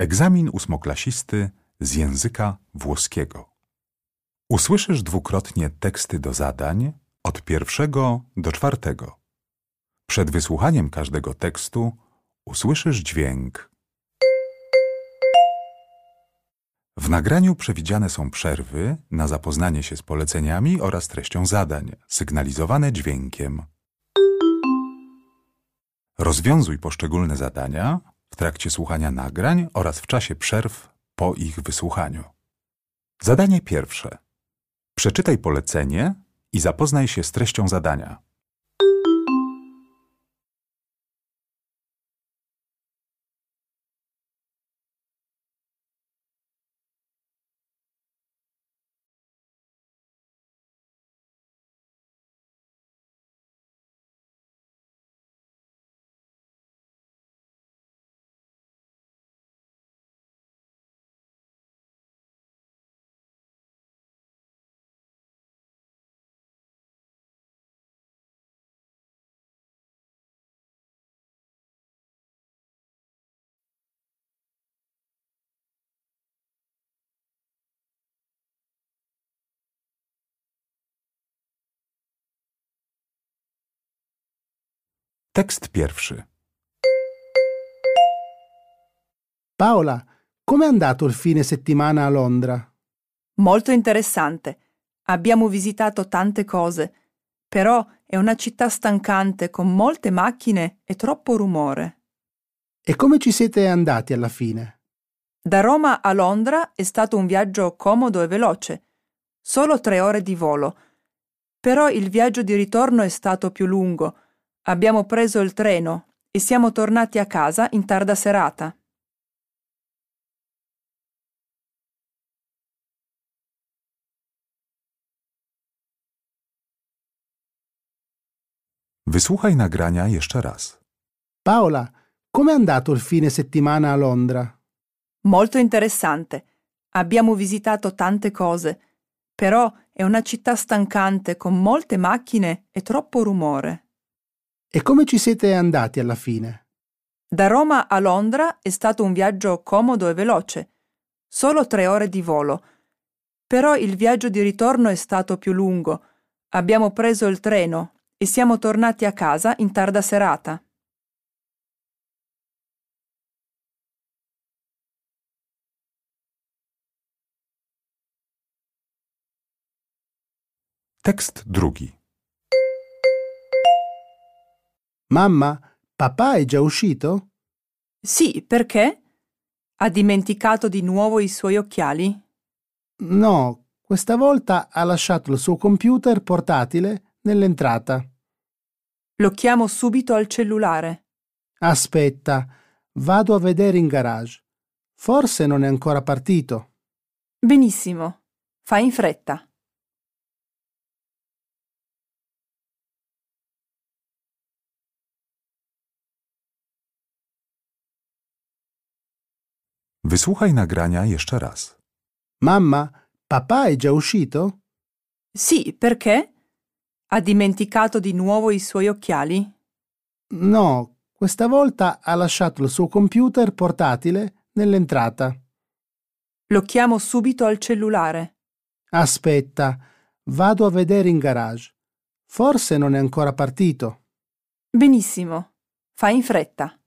Egzamin ósmoklasisty z języka włoskiego. Usłyszysz dwukrotnie teksty do zadań od 1 do 4. Przed wysłuchaniem każdego tekstu usłyszysz dźwięk. W nagraniu przewidziane są przerwy na zapoznanie się z poleceniami oraz treścią zadań, sygnalizowane dźwiękiem. Rozwiązuj poszczególne zadania w trakcie słuchania nagrań oraz w czasie przerw po ich wysłuchaniu. Zadanie pierwsze. Przeczytaj polecenie i zapoznaj się z treścią zadania. Tekst pierwszy. Paola, com'è andato il fine settimana a Londra? Molto interessante. Abbiamo visitato tante cose, però è una città stancante con molte macchine e troppo rumore. E come ci siete andati alla fine? Da Roma a Londra è stato un viaggio comodo e veloce, solo 3 ore di volo. Però il viaggio di ritorno è stato più lungo. Abbiamo preso il treno e siamo tornati a casa in tarda serata. Wysłuchaj nagrania jeszcze raz. Paola, com'è andato il fine settimana a Londra? Molto interessante. Abbiamo visitato tante cose, però è una città stancante con molte macchine e troppo rumore. E come ci siete andati alla fine? Da Roma a Londra è stato un viaggio comodo e veloce, solo 3 ore di volo. Però il viaggio di ritorno è stato più lungo. Abbiamo preso il treno e siamo tornati a casa in tarda serata. Tekst drugi. Mamma, papà è già uscito? Sì, perché? Ha dimenticato di nuovo i suoi occhiali? No, questa volta ha lasciato il suo computer portatile nell'entrata. Lo chiamo subito al cellulare. Aspetta, vado a vedere in garage. Forse non è ancora partito. Benissimo. Fai in fretta. Wysłuchaj nagrania jeszcze raz. Mamma, papà è già uscito? Sì, perché? Ha dimenticato di nuovo i suoi occhiali? No, questa volta ha lasciato il suo computer portatile nell'entrata. Lo chiamo subito al cellulare. Aspetta, vado a vedere in garage. Forse non è ancora partito. Benissimo. Fai in fretta.